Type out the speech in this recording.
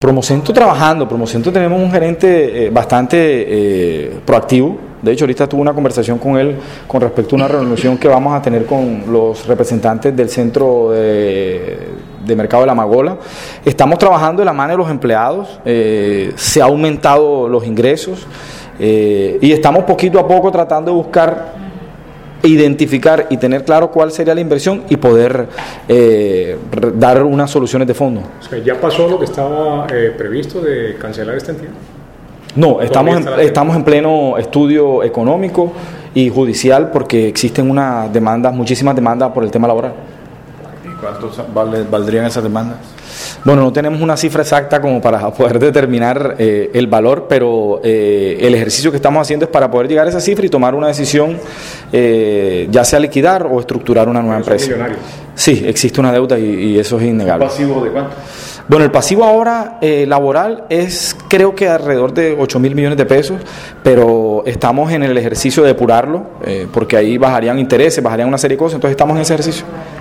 Promocento trabajando, Promocento tenemos un gerente bastante proactivo. De hecho, ahorita tuve una conversación con él con respecto a una reunión que vamos a tener con los representantes del centro de mercado de la Magola. Estamos trabajando de la mano de los empleados, se ha aumentado los ingresos y estamos poquito a poco tratando de buscar, identificar y tener claro cuál sería la inversión y poder dar unas soluciones de fondo. O sea, ¿ya pasó lo que estaba previsto de cancelar esta entidad? No, estamos en pleno estudio económico y judicial porque existen muchísimas demandas por el tema laboral. ¿Y cuánto valdrían esas demandas? Bueno, no tenemos una cifra exacta como para poder determinar el valor, pero el ejercicio que estamos haciendo es para poder llegar a esa cifra y tomar una decisión, ya sea liquidar o estructurar una nueva empresa. Millonarios. Sí, existe una deuda y eso es innegable. ¿Un pasivo de cuánto? Bueno, el pasivo ahora laboral es creo que alrededor de 8.000 millones de pesos, pero estamos en el ejercicio de depurarlo, porque ahí bajarían intereses, bajarían una serie de cosas, entonces estamos en ese ejercicio.